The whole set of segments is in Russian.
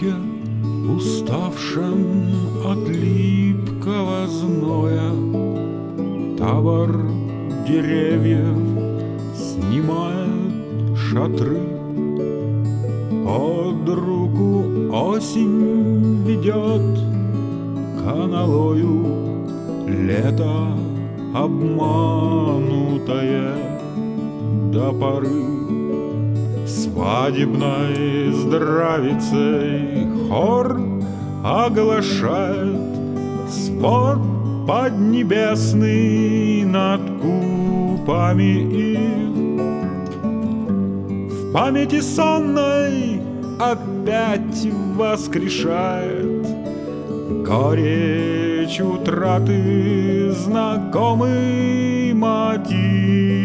переулке, уставшем от липкого зноя, табор деревьев снимает шатры. Под руку осень ведет каналою лето обманутое до поры. Свадебной здравицей хор оглашает свод поднебесный над купами ив. В памяти сонной опять воскрешает горечь утраты знакомый мотив.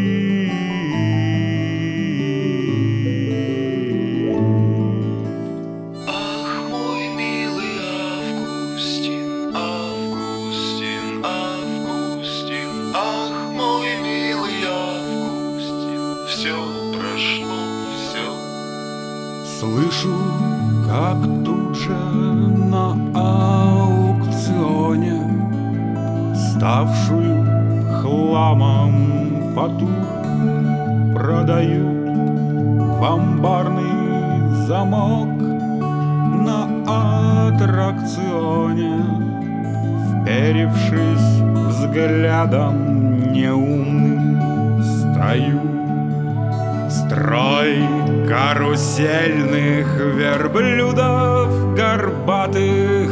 Слышу, как тут же на аукционе ставшую хламом фату продают в амбарный замок на аттракционе, вперевшись взглядом неумным, стою. Строй карусельных верблюдов горбатых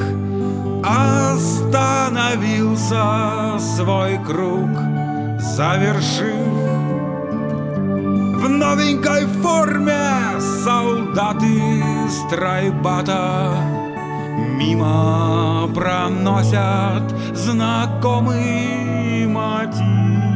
остановился свой круг, завершив. В новенькой форме солдаты страйбата мимо проносят знакомый мотив.